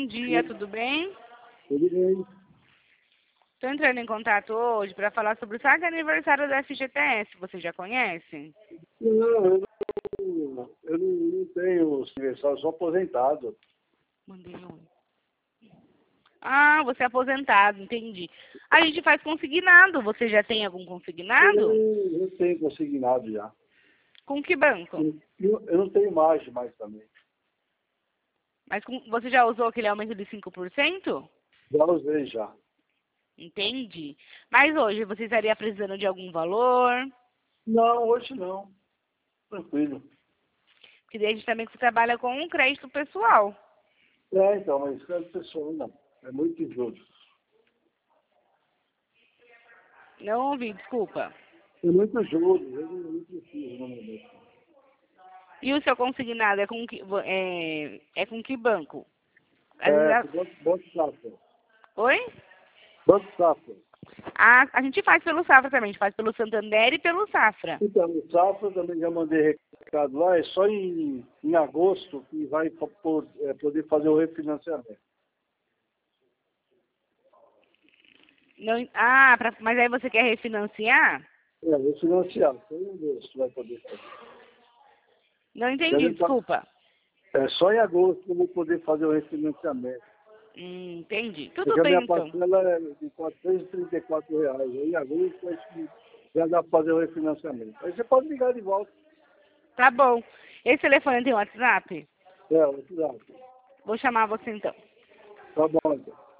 dia, tudo bem? Tudo bem? Estou entrando em contato hoje para falar sobre o saque aniversário da FGTS. Você já conhece? Não, eu não tenho universal, eu sou aposentado. Mandei um. Ah, você é aposentado, entendi. A gente faz consignado. Você já tem algum consignado? Eu tenho consignado já. Com que banco? Eu não tenho margem mais também. Mas você já usou aquele aumento de 5%? Já usei já. Entendi. Mas hoje você estaria precisando de algum valor? Não, hoje não. Tranquilo. Porque daí a gente também trabalha com um crédito pessoal. Então, mas isso é pessoal, não. É muito injusto. Não ouvi, desculpa. É muito juros, eu não preciso no momento. E o seu consignado é com que banco? Às vezes Banco Safra. Oi? Banco Safra. A gente faz pelo Safra também, a gente faz pelo Santander e pelo Safra. Então, o Safra também já mandei recado lá, é só em agosto que vai poder fazer o refinanciamento. Não, mas aí você quer refinanciar? Refinanciar, só em agosto vai poder fazer. Não entendi, desculpa. É só em agosto que eu vou poder fazer o refinanciamento. Entendi. Tudo Porque a bem, minha então. parcela é de R$ 434. Aí em agosto acho que já dá para fazer o refinanciamento. Aí você pode ligar de volta. Tá bom. Esse telefone tem WhatsApp? É, exato. Vou chamar você então. Tá bom, então.